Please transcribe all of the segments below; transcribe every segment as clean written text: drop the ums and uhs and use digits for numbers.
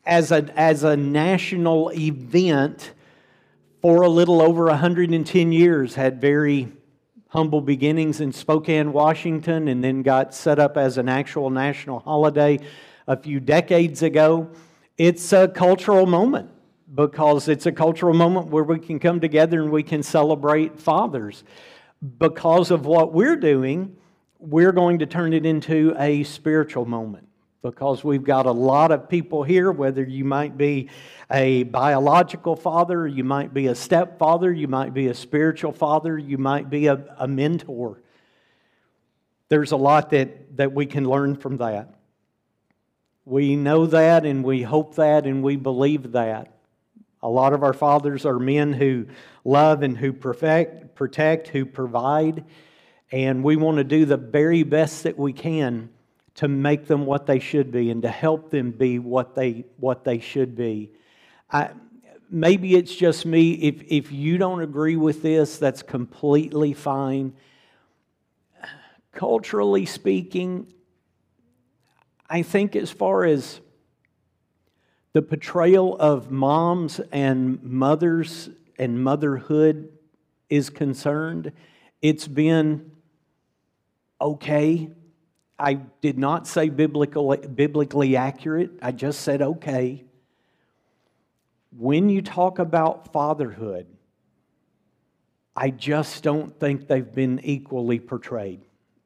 as a national event for a little over 110 years, had very humble beginnings in Spokane, Washington, and then got set up as an actual national holiday a few decades ago. It's a cultural moment because it's a cultural moment where we can come together and we can celebrate fathers. Because of what we're doing, we're going to turn it into a spiritual moment, because we've got a lot of people here, whether you might be a biological father, you might be a stepfather, you might be a spiritual father, you might be a mentor. There's a lot that we can learn from that. We know that, and we hope that, and we believe that. A lot of our fathers are men who love and who protect, who provide, and we want to do the very best that we can to make them what they should be and to help them be what they should be. Maybe it's just me. If you don't agree with this, that's completely fine. Culturally speaking, I think as far as the portrayal of moms and mothers and motherhood is concerned, it's been okay. I did not say biblically accurate. I just said okay. When you talk about fatherhood, I just don't think they've been equally portrayed.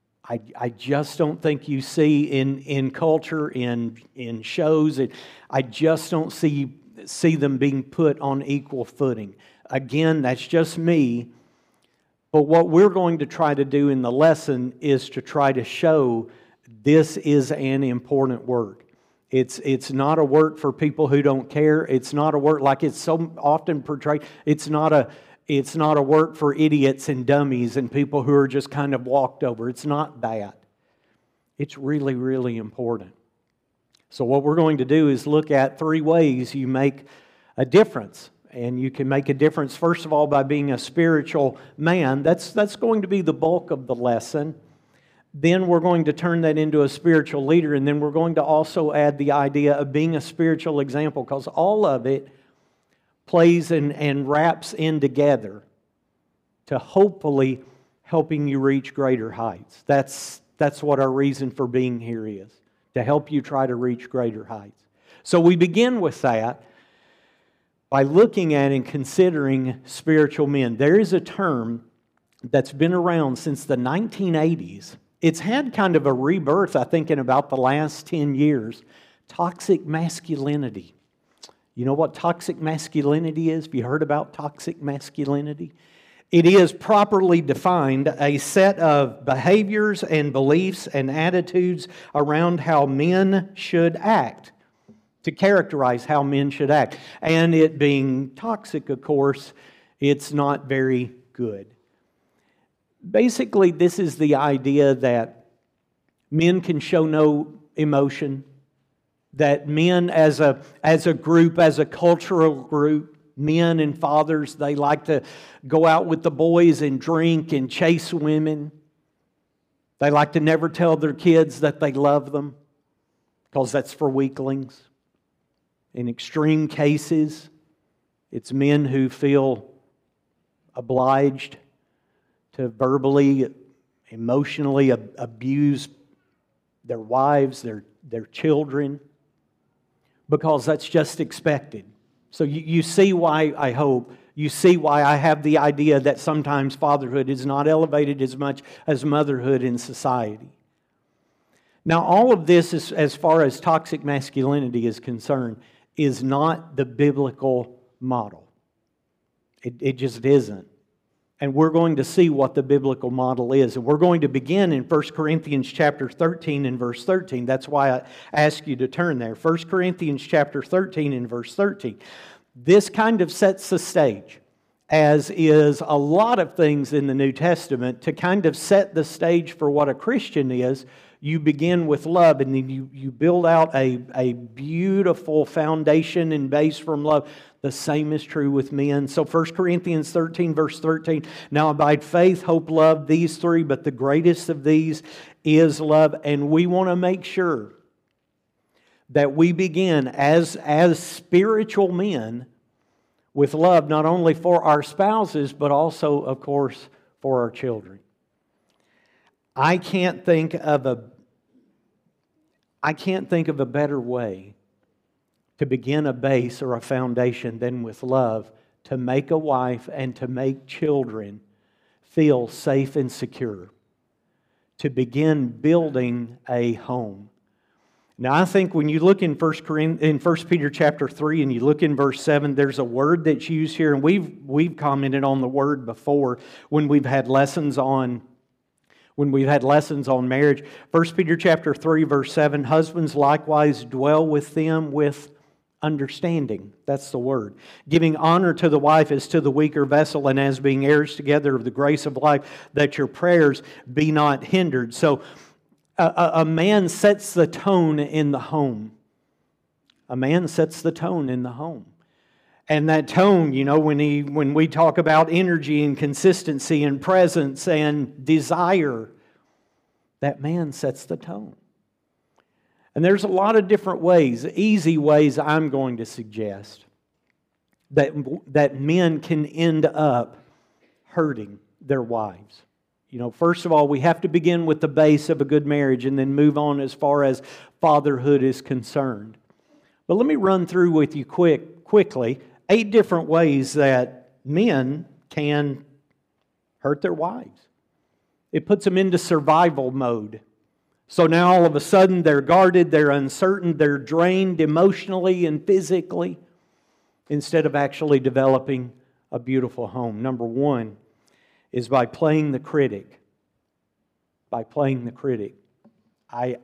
I just don't think you see in culture, in shows, I just don't see them being put on equal footing. Again, that's just me. But what we're going to try to do in the lesson is to try to show this is an important work. It's not a work for people who don't care. It's not a work like it's so often portrayed. It's not a work for idiots and dummies and people who are just kind of walked over. It's not that. It's really, really important. So what we're going to do is look at 3 ways you make a difference. And you can make a difference, first of all, by being a spiritual man. That's going to be the bulk of the lesson. Then we're going to turn that into a spiritual leader. And then we're going to also add the idea of being a spiritual example, because all of it plays and wraps in together to hopefully helping you reach greater heights. That's what our reason for being here is, to help you try to reach greater heights. So we begin with that by looking at and considering spiritual men. There is a term that's been around since the 1980s. It's had kind of a rebirth, I think, in about the last 10 years. Toxic masculinity. You know what toxic masculinity is? Have you heard about toxic masculinity? It is, properly defined, a set of behaviors and beliefs and attitudes around how men should act, to characterize how men should act. And it being toxic, of course, it's not very good. Basically, this is the idea that men can show no emotion, that men as a group, as a cultural group, men and fathers, they like to go out with the boys and drink and chase women. They like to never tell their kids that they love them, because that's for weaklings. In extreme cases, it's men who feel obliged to verbally, emotionally abuse their wives, their children, because that's just expected. So you see why, I hope, you see why I have the idea that sometimes fatherhood is not elevated as much as motherhood in society. Now, all of this, is, as far as toxic masculinity is concerned, is not the biblical model. It just isn't. And we're going to see what the biblical model is. And we're going to begin in 1 Corinthians chapter 13 and verse 13. That's why I ask you to turn there. 1 Corinthians chapter 13 and verse 13. This kind of sets the stage, as is a lot of things in the New Testament, to kind of set the stage for what a Christian is. You begin with love, and then you build out a beautiful foundation and base from love. The same is true with men. So 1 Corinthians 13, verse 13, now abide faith, hope, love, these 3, but the greatest of these is love. And we want to make sure that we begin as spiritual men with love not only for our spouses, but also, of course, for our children. I can't think of a better way to begin a base or a foundation than with love, to make a wife and to make children feel safe and secure, to begin building a home. Now, I think when you look in 1 Peter chapter 3 and you look in verse 7, there's a word that's used here, and we've commented on the word before when we've had lessons on marriage. 1 Peter chapter 3 verse 7, husbands likewise dwell with them with understanding. That's the word. Giving honor to the wife as to the weaker vessel, and as being heirs together of the grace of life, that your prayers be not hindered. So a man sets the tone in the home. A man sets the tone in the home. And that tone, when we talk about energy and consistency and presence and desire, that man sets the tone. And there's a lot of different ways, easy ways I'm going to suggest, that men can end up hurting their wives. First of all, we have to begin with the base of a good marriage and then move on as far as fatherhood is concerned. But let me run through with you quickly 8 different ways that men can hurt their wives. It puts them into survival mode. So now all of a sudden they're guarded, they're uncertain, they're drained emotionally and physically instead of actually developing a beautiful home. Number 1 is by playing the critic. By playing the critic. I've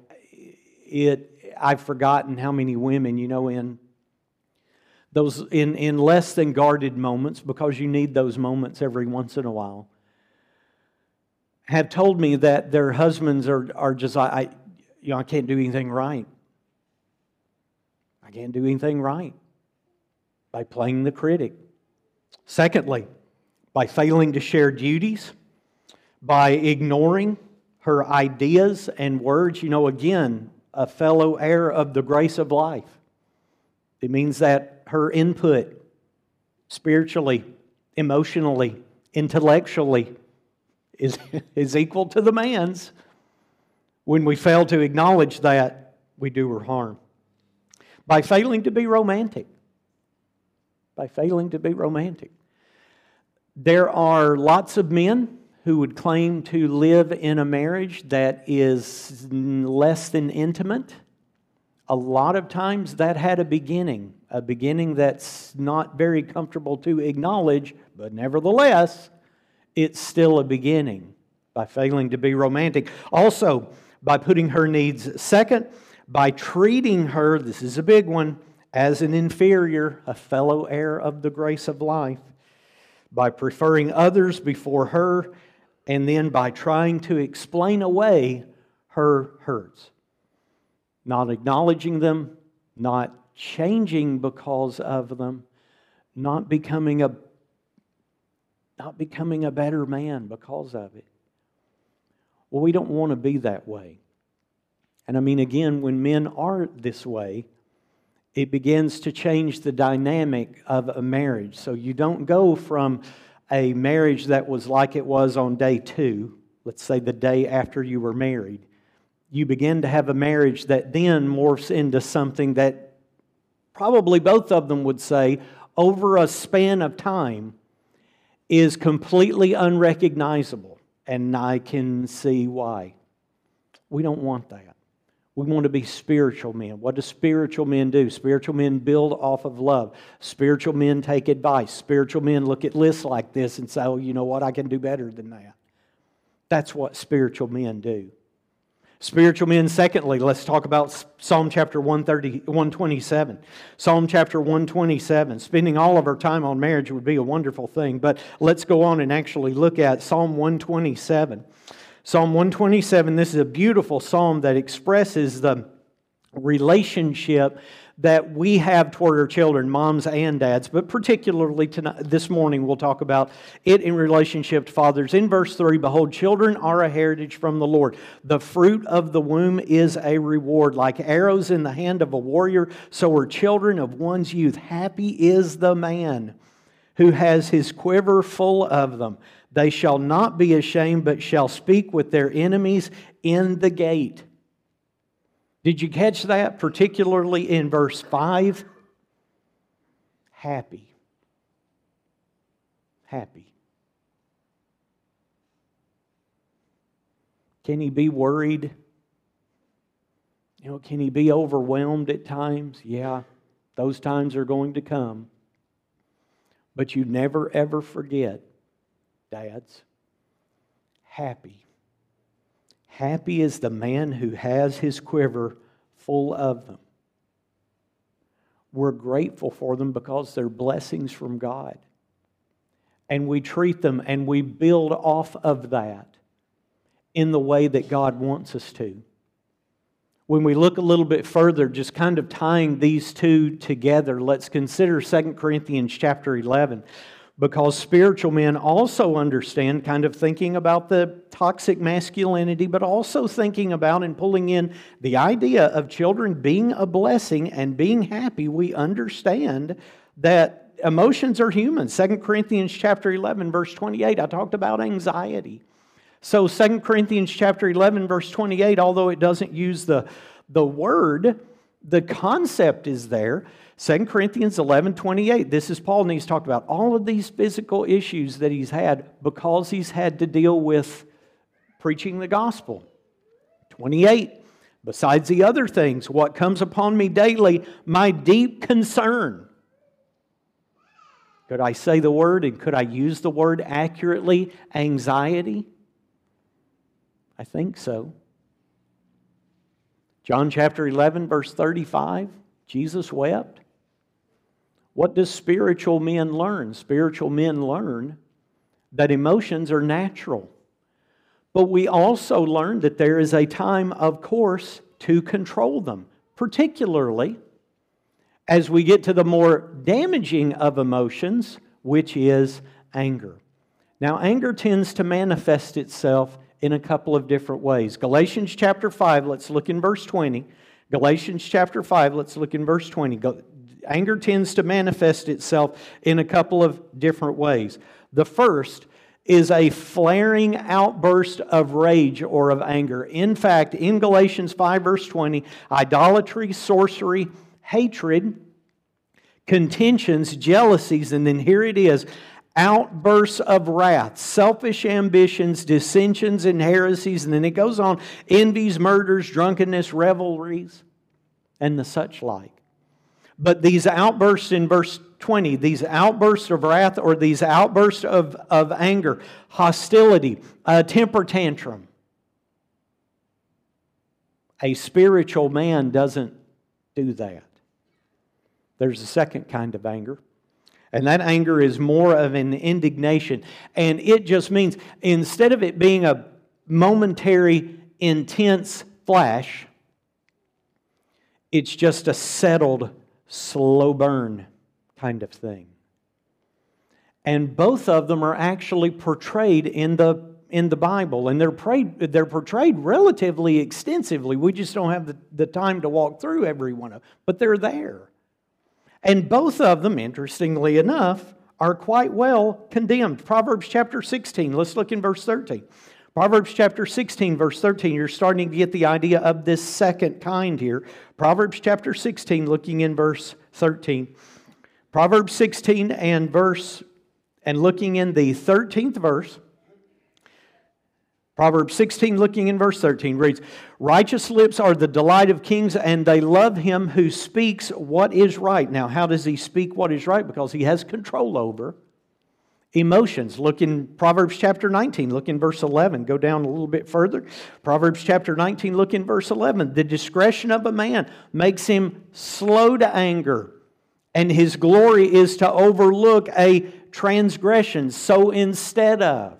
forgotten how many women, in those in less than guarded moments, because you need those moments every once in a while, have told me that their husbands are just, I can't do anything right. I can't do anything right. By playing the critic. Secondly, by failing to share duties, by ignoring her ideas and words. Again, a fellow heir of the grace of life. It means that her input spiritually, emotionally, intellectually is equal to the man's. When we fail to acknowledge that, we do her harm. By failing to be romantic. By failing to be romantic. There are lots of men who would claim to live in a marriage that is less than intimate. A lot of times that had a beginning that's not very comfortable to acknowledge, but nevertheless, it's still a beginning. By failing to be romantic. Also, by putting her needs second, by treating her, this is a big one, as an inferior, a fellow heir of the grace of life. By preferring others before her, and then by trying to explain away her hurts. Not acknowledging them, not changing because of them, not becoming a better man because of it. Well, we don't want to be that way. And again, when men are this way, it begins to change the dynamic of a marriage. So you don't go from a marriage that was like it was on day 2, let's say the day after you were married. You begin to have a marriage that then morphs into something that probably both of them would say, over a span of time, is completely unrecognizable. And I can see why. We don't want that. We want to be spiritual men. What do spiritual men do? Spiritual men build off of love. Spiritual men take advice. Spiritual men look at lists like this and say, oh, you know what? I can do better than that. That's what spiritual men do. Spiritual men, secondly, let's talk about Psalm chapter 127. Psalm chapter 127. Spending all of our time on marriage would be a wonderful thing, but let's go on and actually look at Psalm 127. Psalm 127, this is a beautiful psalm that expresses the relationship that we have toward our children, moms and dads, but particularly tonight, this morning we'll talk about it in relationship to fathers. In verse 3, behold, children are a heritage from the Lord. The fruit of the womb is a reward. Like arrows in the hand of a warrior, so are children of one's youth. Happy is the man who has his quiver full of them. They shall not be ashamed, but shall speak with their enemies in the gate. Did you catch that? Particularly in verse 5. Happy. Happy. Can he be worried? Can he be overwhelmed at times? Yeah, those times are going to come. But you never ever forget, dads, happy. Happy is the man who has his quiver full of them. We're grateful for them because they're blessings from God. And we treat them and we build off of that in the way that God wants us to. When we look a little bit further, just kind of tying these two together, let's consider 2 Corinthians chapter 11. Because spiritual men also understand, kind of thinking about the toxic masculinity, but also thinking about and pulling in the idea of children being a blessing and being happy. We understand that emotions are human. 2 Corinthians chapter 11, verse 28, I talked about anxiety. So 2 Corinthians chapter 11, verse 28, although it doesn't use the word, the concept is there. 2 Corinthians 11, 28. This is Paul, and he's talked about all of these physical issues that he's had because he's had to deal with preaching the gospel. 28. Besides the other things, what comes upon me daily, my deep concern. Could I say the word and could I use the word accurately? Anxiety? I think so. John chapter 11, verse 35. Jesus wept. What does spiritual men learn? Spiritual men learn that emotions are natural. But we also learn that there is a time, of course, to control them, particularly as we get to the more damaging of emotions, which is anger. Now, anger tends to manifest itself in a couple of different ways. Galatians chapter 5, let's look in verse 20. Galatians chapter 5, let's look in verse 20. Anger tends to manifest itself in a couple of different ways. The first is a flaring outburst of rage or of anger. In fact, in Galatians 5, verse 20, idolatry, sorcery, hatred, contentions, jealousies, and then here it is, outbursts of wrath, selfish ambitions, dissensions, and heresies, and then it goes on, envies, murders, drunkenness, revelries, and the such like. But these outbursts in verse 20, these outbursts of wrath or these outbursts of anger, hostility, a temper tantrum. A spiritual man doesn't do that. There's a second kind of anger. And that anger is more of an indignation. And it just means, instead of it being a momentary, intense flash, it's just a settled, slow burn kind of thing. And both of them are actually portrayed in the Bible. And they're portrayed relatively extensively. We just don't have the time to walk through every one of them. But they're there. And both of them, interestingly enough, are quite well condemned. Proverbs chapter 16, let's look in verse 13. Proverbs chapter 16, verse 13, you're starting to get the idea of this second kind here. Proverbs chapter 16, looking in verse 13. Proverbs 16 and looking in the 13th verse. Proverbs 16, looking in verse 13, reads, righteous lips are the delight of kings, and they love him who speaks what is right. Now, how does he speak what is right? Because he has control over emotions. Look in Proverbs chapter 19, look in verse 11. Go down a little bit further. Proverbs chapter 19, look in verse 11. The discretion of a man makes him slow to anger, and his glory is to overlook a transgression. So instead of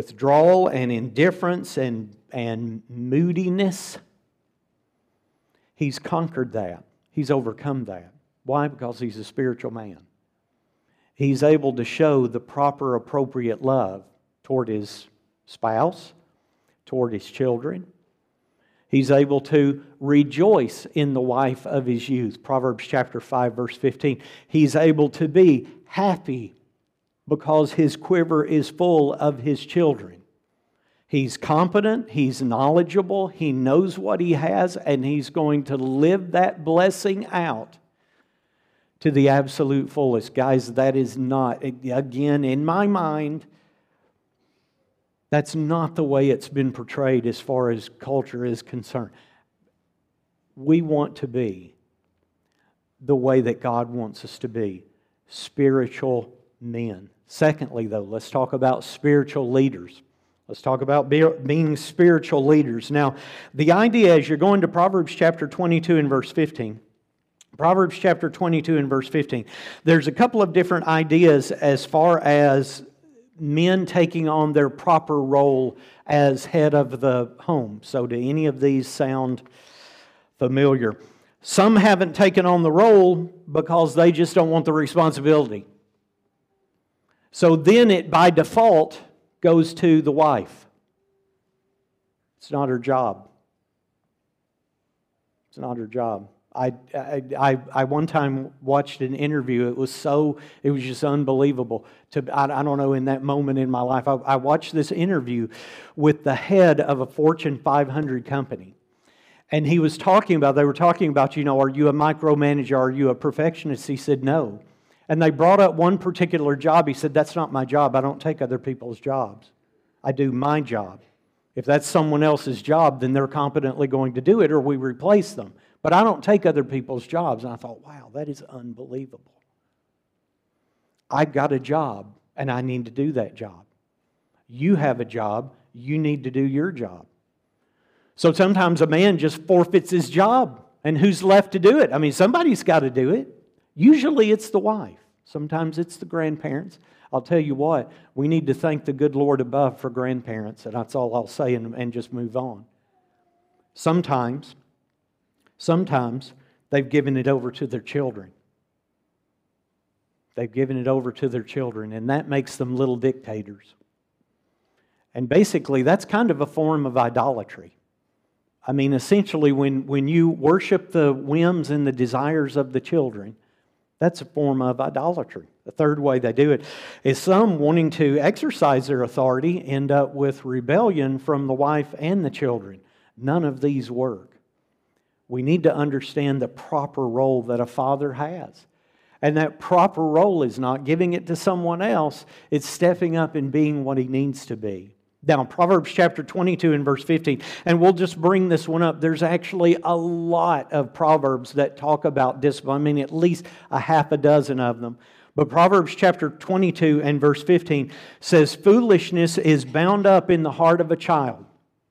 withdrawal and indifference and moodiness, He's conquered that. He's overcome that. Why? Because he's a spiritual man. He's able to show the proper, appropriate love toward his spouse, toward his children. He's able to rejoice in the wife of his youth. Proverbs chapter 5, verse 15. He's able to be happy because his quiver is full of his children. He's competent, he's knowledgeable, he knows what he has, and he's going to live that blessing out to the absolute fullest. Guys, that is not, again, in my mind, that's not the way it's been portrayed as far as culture is concerned. We want to be the way that God wants us to be, spiritual men. Secondly, though, let's talk about spiritual leaders. Let's talk about being spiritual leaders. Now, the idea is you're going to Proverbs chapter 22 and verse 15. Proverbs chapter 22 and verse 15. There's a couple of different ideas as far as men taking on their proper role as head of the home. So do any of these sound familiar? Some haven't taken on the role because they just don't want the responsibility. So then it, by default, goes to the wife. It's not her job. It's not her job. I one time watched an interview. It was just unbelievable. I don't know, in that moment in my life, I watched this interview with the head of a Fortune 500 company. And they were talking about, are you a micromanager? Are you a perfectionist? He said, no. And they brought up one particular job. He said, that's not my job. I don't take other people's jobs. I do my job. If that's someone else's job, then they're competently going to do it, or we replace them. But I don't take other people's jobs. And I thought, wow, that is unbelievable. I've got a job, and I need to do that job. You have a job. You need to do your job. So sometimes a man just forfeits his job, and who's left to do it? I mean, somebody's got to do it. Usually it's the wife. Sometimes it's the grandparents. I'll tell you what, we need to thank the good Lord above for grandparents, and that's all I'll say, and just move on. Sometimes they've given it over to their children. They've given it over to their children, and that makes them little dictators. And basically, that's kind of a form of idolatry. I mean, essentially, when you worship the whims and the desires of the children, that's a form of idolatry. The third way they do it is some, wanting to exercise their authority, end up with rebellion from the wife and the children. None of these work. We need to understand the proper role that a father has. And that proper role is not giving it to someone else. It's stepping up and being what he needs to be. Now, Proverbs chapter 22 and verse 15, and we'll just bring this one up. There's actually a lot of Proverbs that talk about discipline. I mean, at least a half a dozen of them. But Proverbs chapter 22 and verse 15 says, foolishness is bound up in the heart of a child.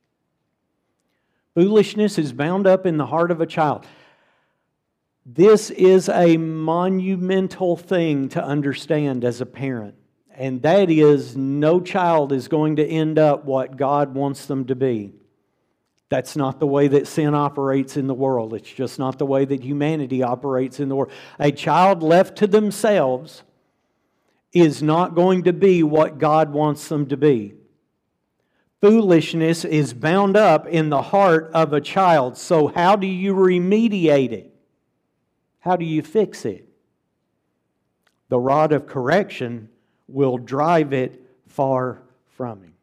Foolishness is bound up in the heart of a child. This is a monumental thing to understand as a parent. And that is, no child is going to end up what God wants them to be. That's not the way that sin operates in the world. It's just not the way that humanity operates in the world. A child left to themselves is not going to be what God wants them to be. Foolishness is bound up in the heart of a child. So how do you remediate it? How do you fix it? The rod of correction will drive it far from him.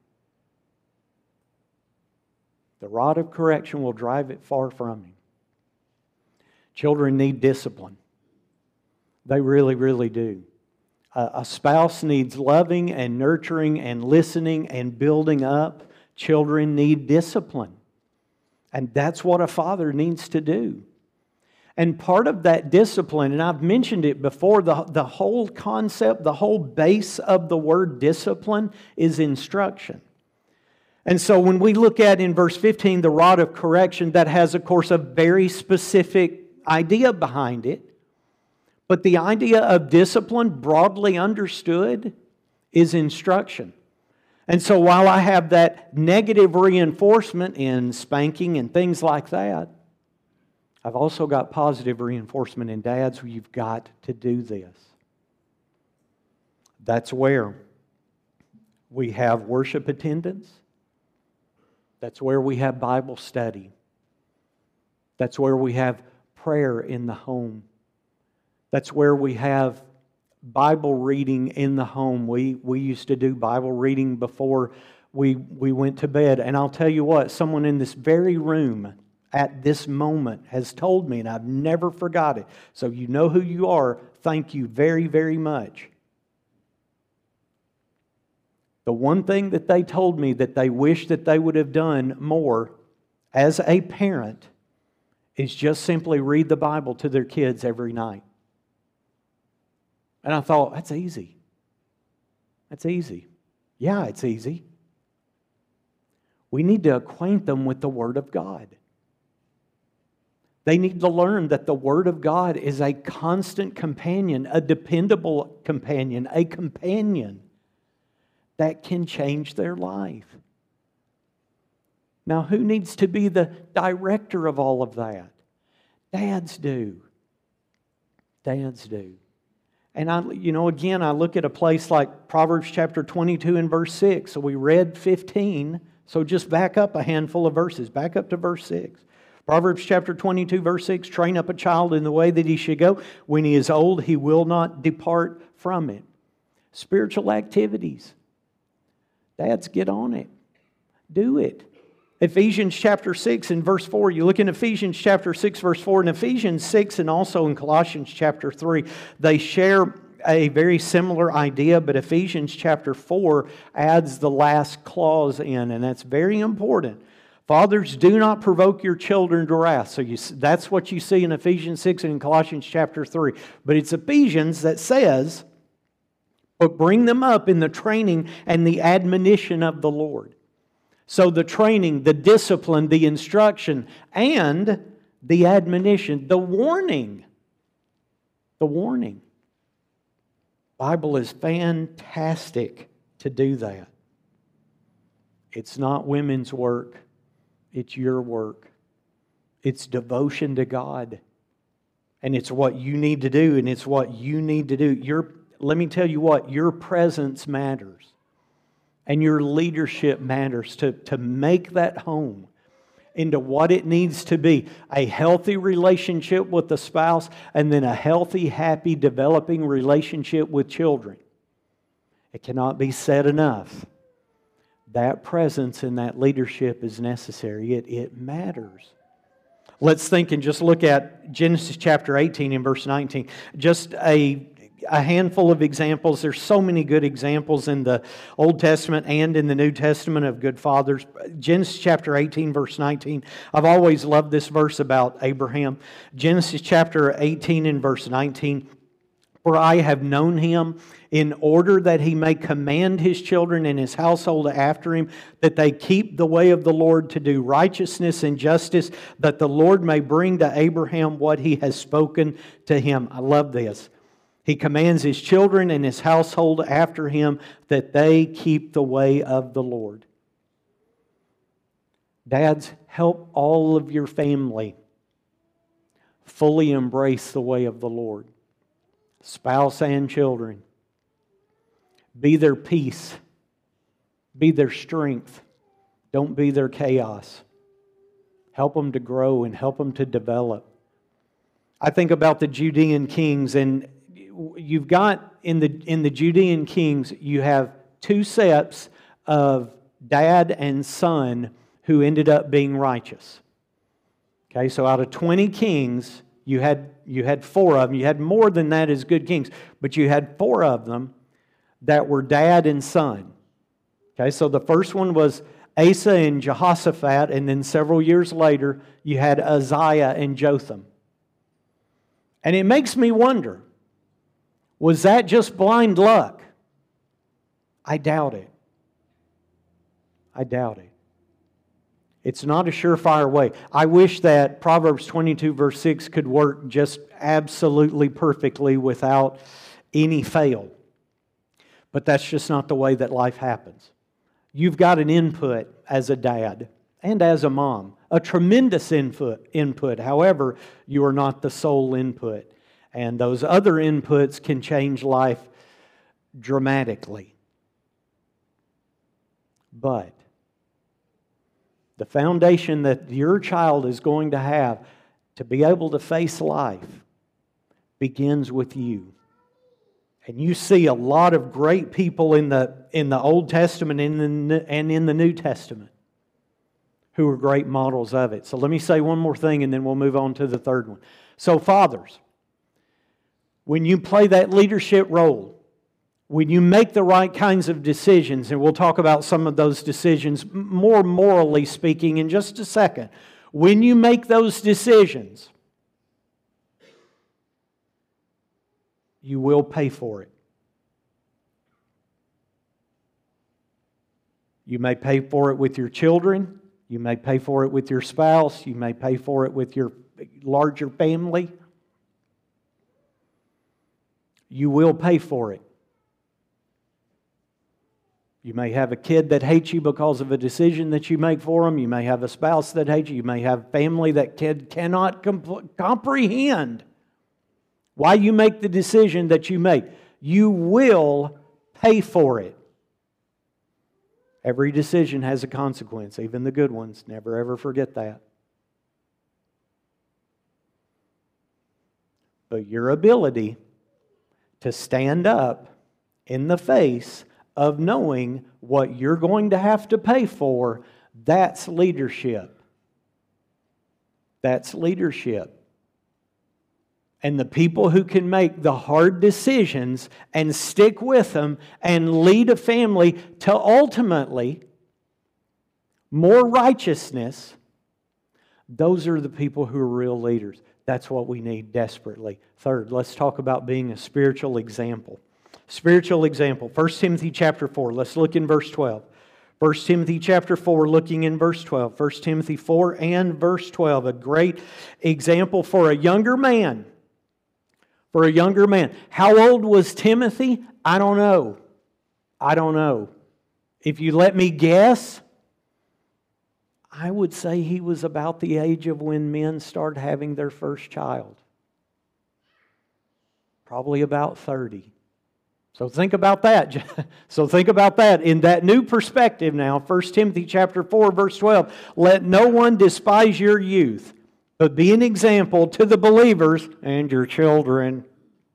The rod of correction will drive it far from him. Children need discipline. They really, really do. A spouse needs loving and nurturing and listening and building up. Children need discipline. And that's what a father needs to do. And part of that discipline, and I've mentioned it before, the whole concept, the whole base of the word discipline is instruction. And so when we look at in verse 15, the rod of correction, that has, of course, a very specific idea behind it. But the idea of discipline, broadly understood, is instruction. And so while I have that negative reinforcement in spanking and things like that, I've also got positive reinforcement in dads. You've got to do this. That's where we have worship attendance. That's where we have Bible study. That's where we have prayer in the home. That's where we have Bible reading in the home. We used to do Bible reading before we went to bed. And I'll tell you what, someone in this very room at this moment has told me, and I've never forgot it. So you know who you are. Thank you very, very much. The one thing that they told me that they wish that they would have done more as a parent is just simply read the Bible to their kids every night. And I thought, that's easy. That's easy. Yeah, it's easy. We need to acquaint them with the Word of God. They need to learn that the Word of God is a constant companion, a dependable companion, a companion that can change their life. Now, who needs to be the director of all of that? Dads do. Dads do. And I look at a place like Proverbs chapter 22 and verse 6. So we read 15. So just back up a handful of verses. Back up to verse 6. Proverbs chapter 22, verse 6, train up a child in the way that he should go. When he is old, he will not depart from it. Spiritual activities. Dads, get on it. Do it. Ephesians chapter 6 and verse 4. You look in Ephesians chapter 6, verse 4. In Ephesians 6 and also in Colossians chapter 3, they share a very similar idea, but Ephesians chapter 4 adds the last clause in, and that's very important. Fathers, do not provoke your children to wrath. So that's what you see in Ephesians 6 and in Colossians chapter 3. But it's Ephesians that says, but bring them up in the training and the admonition of the Lord. So the training, the discipline, the instruction, and the admonition, the warning. The warning. The Bible is fantastic to do that. It's not women's work. It's your work. It's devotion to God. And it's what you need to do, and it's what you need to do. Let me tell you what, your presence matters. And your leadership matters to make that home into what it needs to be. A healthy relationship with the spouse, and then a healthy, happy, developing relationship with children. It cannot be said enough. That presence and that leadership is necessary. It matters. Let's think and just look at Genesis chapter 18 and verse 19. Just a handful of examples. There's so many good examples in the Old Testament and in the New Testament of good fathers. Genesis chapter 18, verse 19. I've always loved this verse about Abraham. Genesis chapter 18 and verse 19. For I have known him in order that he may command his children and his household after him, that they keep the way of the Lord to do righteousness and justice, that the Lord may bring to Abraham what he has spoken to him. I love this. He commands his children and his household after him that they keep the way of the Lord. Dads, help all of your family fully embrace the way of the Lord. Spouse and children. Be their peace. Be their strength. Don't be their chaos. Help them to grow and help them to develop. I think about the Judean kings, and you've got in the Judean kings, you have two sets of dad and son who ended up being righteous. Okay, so out of 20 kings, you had 4 of them. You had more than that as good kings, but you had 4 of them that were dad and son. Okay, so the first one was Asa and Jehoshaphat, and then several years later, you had Uzziah and Jotham. And it makes me wonder, was that just blind luck? I doubt it. I doubt it. It's not a surefire way. I wish that Proverbs 22 verse 6 could work just absolutely perfectly without any fail. But that's just not the way that life happens. You've got an input as a dad and as a mom a tremendous input. However, you are not the sole input. And those other inputs can change life dramatically. But the foundation that your child is going to have to be able to face life begins with you. And you see a lot of great people in the Old Testament and in the New Testament who are great models of it. So let me say one more thing and then we'll move on to the third one. So fathers, when you play that leadership role, when you make the right kinds of decisions, and we'll talk about some of those decisions more morally speaking in just a second. When you make those decisions, you will pay for it. You may pay for it with your children. You may pay for it with your spouse. You may pay for it with your larger family. You will pay for it. You may have a kid that hates you because of a decision that you make for them. You may have a spouse that hates you. You may have family that kid cannot comprehend why you make the decision that you make. You will pay for it. Every decision has a consequence, even the good ones. Never ever forget that. But your ability to stand up in the face of knowing what you're going to have to pay for, that's leadership. That's leadership. And the people who can make the hard decisions and stick with them and lead a family to ultimately more righteousness, those are the people who are real leaders. That's what we need desperately. Third, let's talk about being a spiritual example. Spiritual example. 1 Timothy chapter 4. Let's look in verse 12. 1 Timothy chapter 4, looking in verse 12. 1 Timothy 4 and verse 12. A great example for a younger man. For a younger man. How old was Timothy? I don't know. I don't know. If you let me guess, I would say he was about the age of when men start having their first child. Probably about 30. So think about that. So think about that in that new perspective now. 1 Timothy chapter 4, verse 12. Let no one despise your youth, but be an example to the believers and your children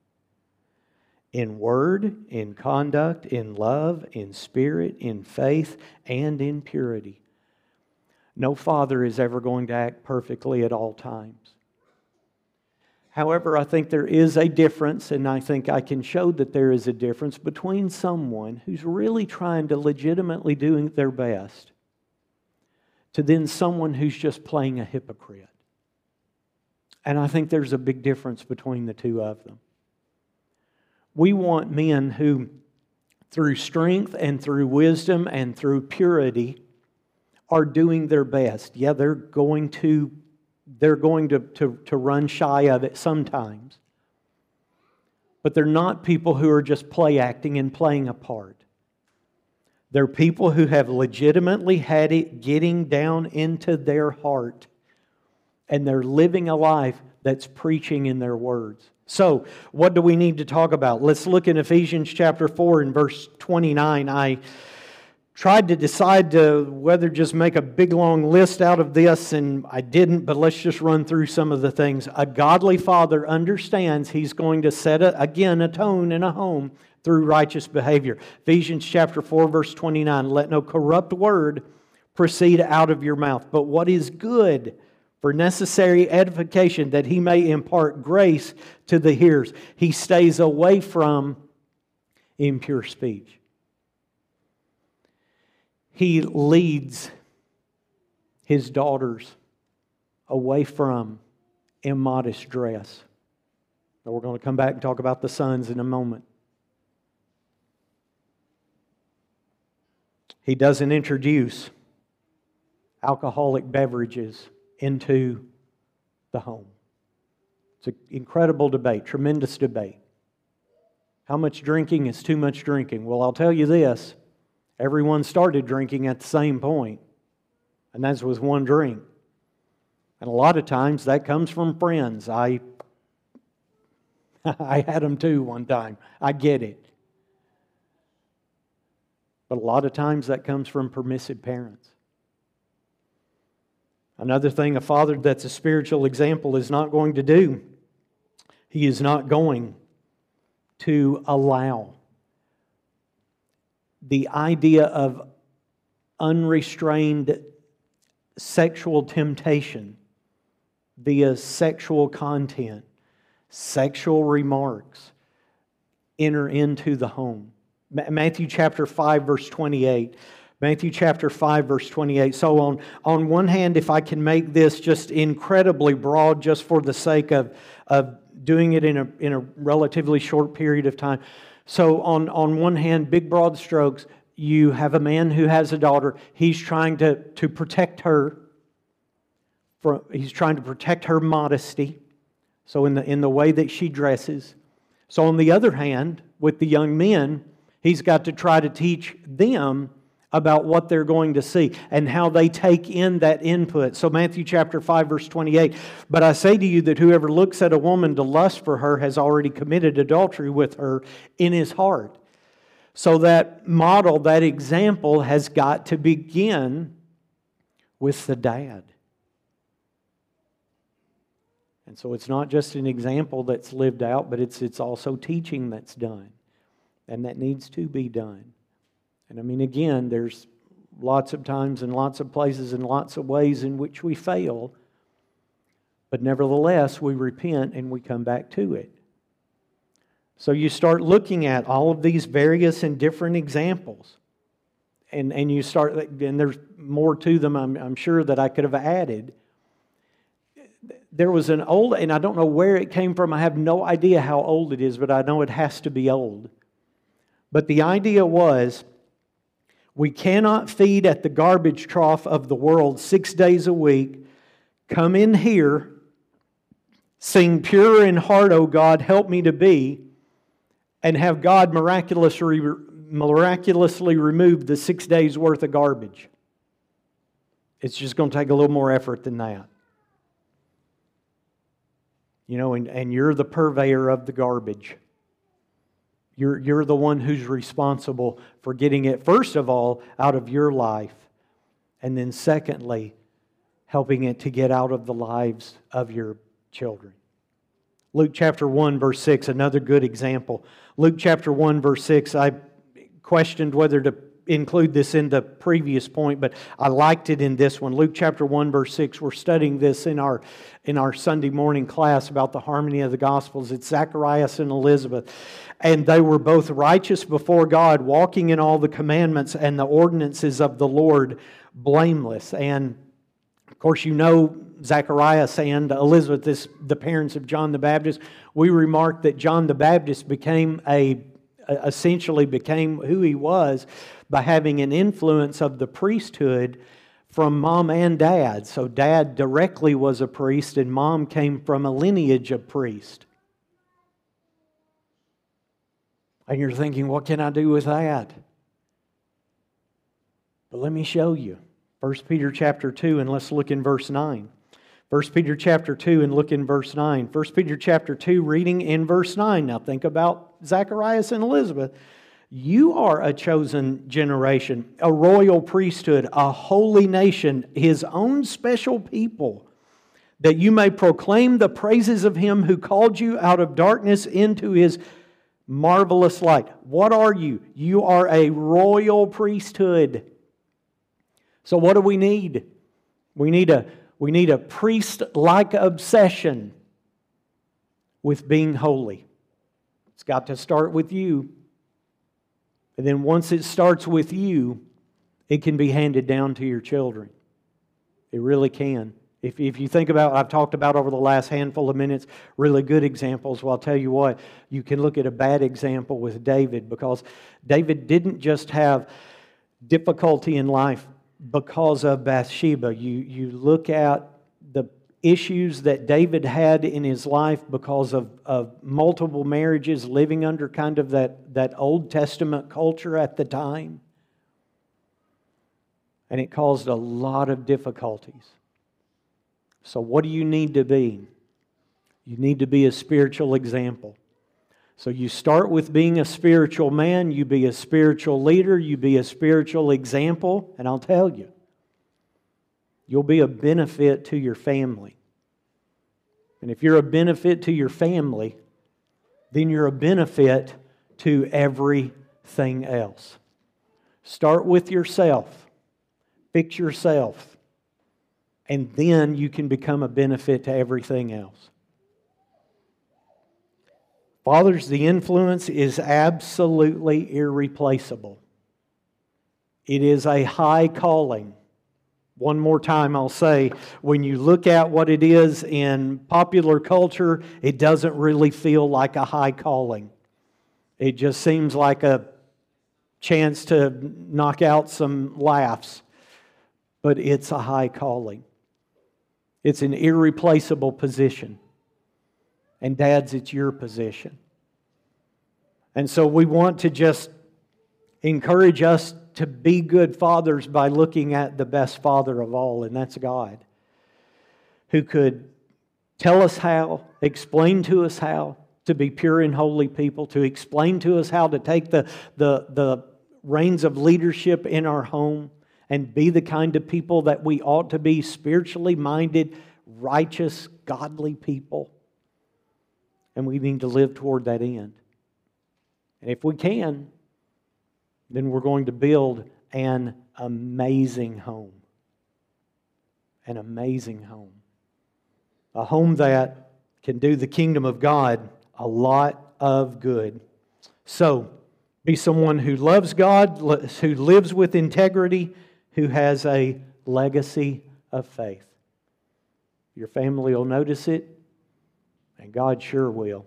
in word, in conduct, in love, in spirit, in faith, and in purity. No father is ever going to act perfectly at all times. However, I think there is a difference, and I think I can show that there is a difference between someone who's really trying to legitimately do their best to then someone who's just playing a hypocrite. And I think there's a big difference between the two of them. We want men who, through strength and through wisdom and through purity, are doing their best. Yeah, they're going to run shy of it sometimes. But they're not people who are just play acting and playing a part. They're people who have legitimately had it getting down into their heart. And they're living a life that's preaching in their words. So, what do we need to talk about? Let's look in Ephesians chapter 4 and verse 29. I tried to decide whether just make a big long list out of this, and I didn't, but let's just run through some of the things. A godly father understands he's going to set, a tone in a home through righteous behavior. Ephesians chapter 4, verse 29, let no corrupt word proceed out of your mouth, but what is good for necessary edification, that he may impart grace to the hearers. He stays away from impure speech. He leads his daughters away from immodest dress. Now we're going to come back and talk about the sons in a moment. He doesn't introduce alcoholic beverages into the home. It's an incredible debate, tremendous debate. How much drinking is too much drinking? Well, I'll tell you this. Everyone started drinking at the same point, and that's with one drink. And a lot of times that comes from friends. I had them too one time. I get it. But a lot of times that comes from permissive parents. Another thing a father that's a spiritual example is not going to do, he is not going to allow the idea of unrestrained sexual temptation via sexual content, sexual remarks, enter into the home. Matthew chapter 5, verse 28. Matthew chapter 5, verse 28. So on one hand, if I can make this just incredibly broad just for the sake of doing it in a relatively short period of time. So on one hand, big broad strokes, you have a man who has a daughter. He's trying to protect her. He's trying to protect her modesty. So in the way that she dresses. So on the other hand, with the young men, he's got to try to teach them about what they're going to see and how they take in that input. So Matthew chapter 5, verse 28, "But I say to you that whoever looks at a woman to lust for her has already committed adultery with her in his heart." So that model, that example has got to begin with the dad. And so it's not just an example that's lived out, but it's also teaching that's done. And that needs to be done. And I mean, again, there's lots of times and lots of places and lots of ways in which we fail. But nevertheless, we repent and we come back to it. So you start looking at all of these various and different examples. And you start, and there's more to them I'm sure that I could have added. There was an old, and I don't know where it came from. I have no idea how old it is, but I know it has to be old. But the idea was, we cannot feed at the garbage trough of the world 6 days a week, come in here, sing pure in heart, O God, help me to be, and have God miraculously remove the 6 days worth of garbage. It's just going to take a little more effort than that. You know, and you're the purveyor of the garbage. You're the one who's responsible for getting it, first of all, out of your life. And then secondly, helping it to get out of the lives of your children. Luke chapter 1, verse 6, another good example. Luke chapter 1, verse 6, I questioned whether to include this in the previous point, but I liked it in this one. Luke chapter 1, verse 6, we're studying this in our Sunday morning class about the harmony of the Gospels. It's Zacharias and Elizabeth. And they were both righteous before God, walking in all the commandments and the ordinances of the Lord, blameless. And of course, you know Zacharias and Elizabeth, the parents of John the Baptist. We remarked that John the Baptist essentially became who he was by having an influence of the priesthood from mom and dad. So dad directly was a priest and mom came from a lineage of priests. And you're thinking, what can I do with that? But let me show you. 1 Peter chapter 2, and let's look in verse 9. 1 Peter chapter 2 and look in verse 9. 1 Peter chapter 2, reading in verse 9. Now think about Zacharias and Elizabeth. You are a chosen generation, a royal priesthood, a holy nation, His own special people, that you may proclaim the praises of Him who called you out of darkness into His marvelous light. What are you? You are a royal priesthood. So what do we need? We need a priest-like obsession with being holy. It's got to start with you. And then once it starts with you, it can be handed down to your children. It really can. If you think about, I've talked about over the last handful of minutes, really good examples. Well, I'll tell you what, you can look at a bad example with David, because David didn't just have difficulty in life because of Bathsheba. You look at the issues that David had in his life because of multiple marriages, living under kind of that Old Testament culture at the time. And it caused a lot of difficulties. So what do you need to be? You need to be a spiritual example. So you start with being a spiritual man, you be a spiritual leader, you be a spiritual example, and I'll tell you, you'll be a benefit to your family. And if you're a benefit to your family, then you're a benefit to everything else. Start with yourself. Fix yourself. And then you can become a benefit to everything else. Fathers, the influence is absolutely irreplaceable. It is a high calling. One more time I'll say, when you look at what it is in popular culture, it doesn't really feel like a high calling. It just seems like a chance to knock out some laughs. But it's a high calling. It's an irreplaceable position. And dads, it's your position. And so we want to just encourage us to be good fathers by looking at the best father of all, and that's God, who could tell us how, explain to us how to be pure and holy people, to explain to us how to take the reins of leadership in our home and be the kind of people that we ought to be, spiritually minded, righteous, godly people. And we need to live toward that end. And if we can, then we're going to build an amazing home. An amazing home. A home that can do the kingdom of God a lot of good. So, be someone who loves God, who lives with integrity, who has a legacy of faith. Your family will notice it, and God sure will.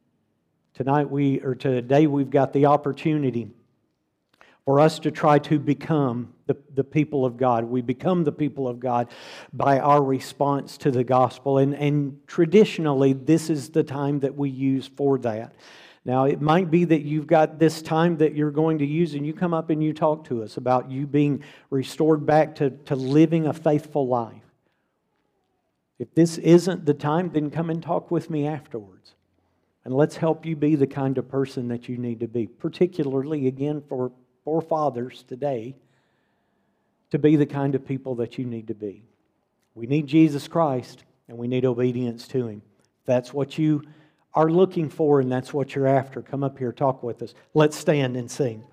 Today we've got the opportunity for us to try to become the people of God. We become the people of God by our response to the gospel. And traditionally, this is the time that we use for that. Now, it might be that you've got this time that you're going to use, and you come up and you talk to us about you being restored back to living a faithful life. If this isn't the time, then come and talk with me afterwards. And let's help you be the kind of person that you need to be. Particularly, again, for fathers today, to be the kind of people that you need to be. We need Jesus Christ, and we need obedience to Him. If that's what you are looking for and that's what you're after, come up here, talk with us. Let's stand and sing.